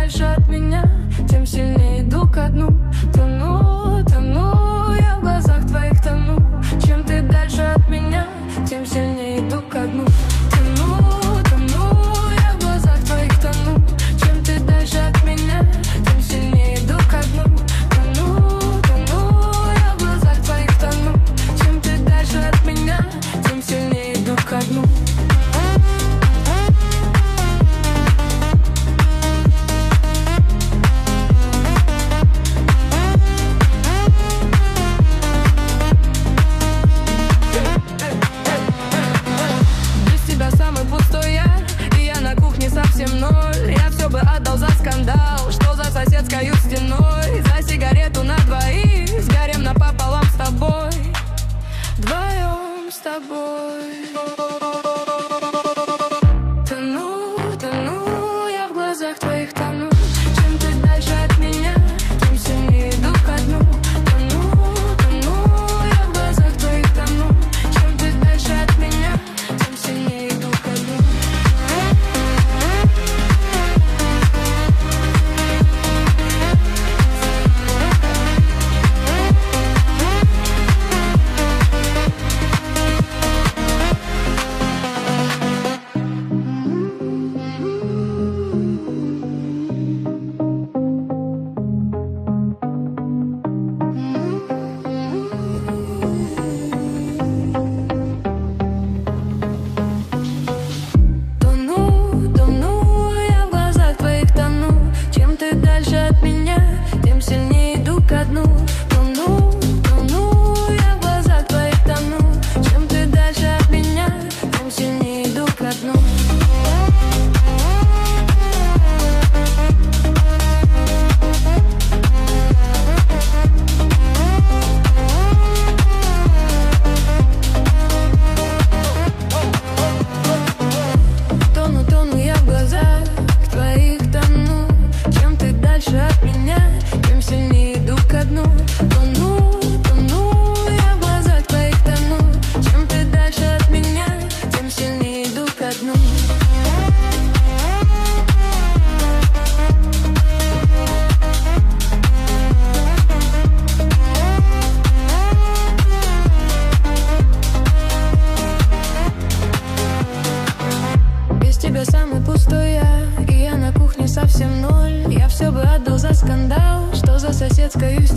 дальше от меня, тем сильнее иду ко дну. Тону, тону, я в глазах твоих тону. Чем ты дальше от меня, тем сильнее иду ко дну. Тону, тону, я в глазах твоих тону. Чем ты дальше от меня, тем сильнее иду ко дну. Тону, тону, я в глазах твоих тону. Чем ты дальше от меня, тем сильнее иду ко дну. Совсем ноль, я все бы отдал за скандал. Что за соседской стеной? За сигарету на двоих, сгорем напополам с тобой. Вдвоем с тобой. Тону, тону, я в глазах твоих тону. Чем ты дальше от меня, тем сильнее иду ко дну. Тону, тону, я в глазах твоих тону. Чем ты дальше от меня, тем сильнее иду ко дну. Самый пустой я, и я на кухне совсем ноль. Я все бы отдал за скандал, что за соседской